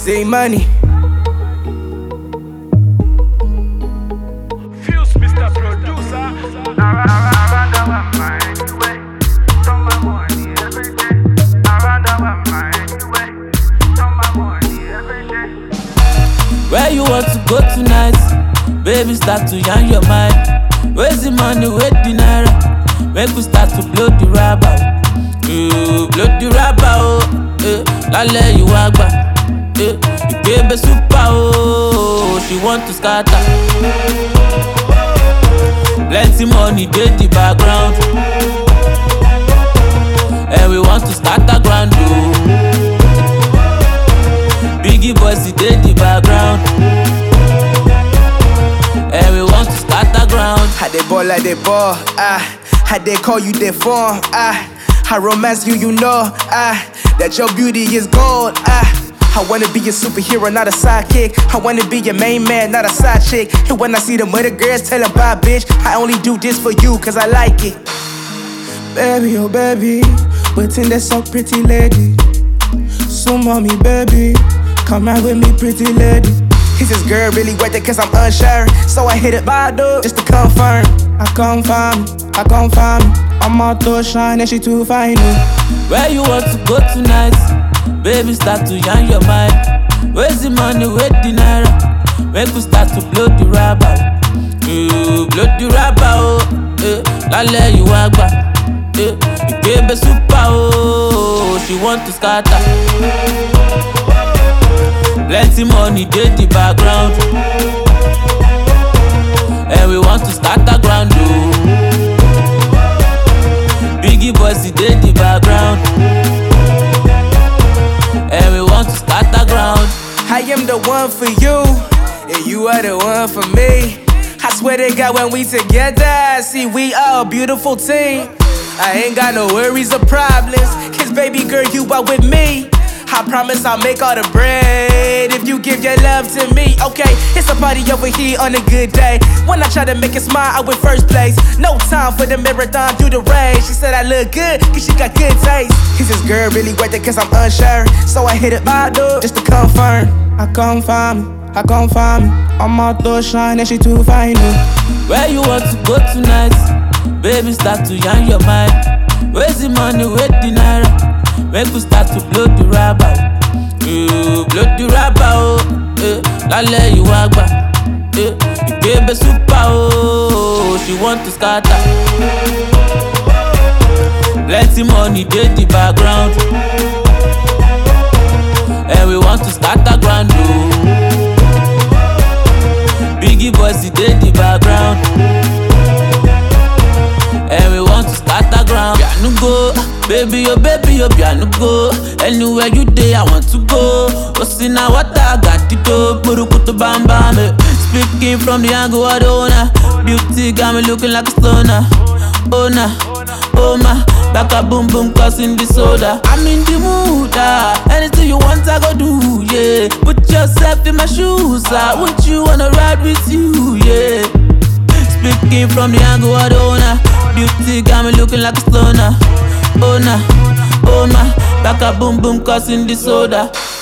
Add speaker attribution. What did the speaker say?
Speaker 1: Say money.
Speaker 2: Fuse, Mr. Producer.
Speaker 3: Where you want to go tonight? Baby, start to yarn your mind. Where's the money, where's the naira? Make we start to blow the rubber. Blow the rubber, lale you wagba. You gave a super, she want to scatter. Plenty money, did the background. And we want to start the ground, Biggie boys, did the background. And we want to start the ground.
Speaker 1: How they ball like they ball, how they call you their form, I romance you, you know, that your beauty is gold, I wanna be your superhero, not a sidekick. I wanna be your main man, not a side chick. And when I see them other girls, tell them bye, bitch. I only do this for you, cause I like it. Baby, oh baby, waiting there so pretty lady. So mommy, baby, come out with me, pretty lady. He says, girl, really worth it cause I'm unsure. So I hit it by door just to confirm. I confirm. I'm out to shine and she too fine.
Speaker 3: Where you want to go tonight? Baby, start to yarn your mind. Where's the money, where's the naira? Make we start to blow the rubber. Blow the rubber, lale you wagba. You gave a super, she want to scatter. Plenty money, did the background. And we want to start the ground, Biggie boys, did the background. And we want to start the ground.
Speaker 1: I am the one for you, and you are the one for me. I swear to God when we together, see we are a beautiful team. I ain't got no worries or problems, cause baby girl you are with me. I promise I'll make all the bread if you give your love to me. Okay, it's a party over here on a good day. When I try to make it smile, I win first place. No time for the marathon through the race. She said I look good, cause she got good taste. He says, girl, really worth it cause I'm unsure. So I hit it by door just to confirm. I confirm. I'm out to shine and she too fine.
Speaker 3: Where you want to go tonight? Baby, start to yarn your mind. Where's the money, where's the naira? Make we start to blow the rubber. Blow the rubber, lale you wagba. You gave a super, she want to scatter. Plenty money, did the background. And we want to start the ground, Biggie boys, did the background. And we want to start the ground. Piano go, baby, oh piano go. Anywhere you day, I want to go. What's in our water, I got to go. Purukutu bam bam, speaking from the angle of the owner. Beauty got me looking like a stoner. Oh my, back a boom boom, causing disorder. I'm in the mood, anything you want, I go do, yeah. Put yourself in my shoes, would you wanna ride with you, yeah. Speaking from the angle of the owner. Beauty got me looking like a stoner. Oh my, back a boom boom, causing disorder.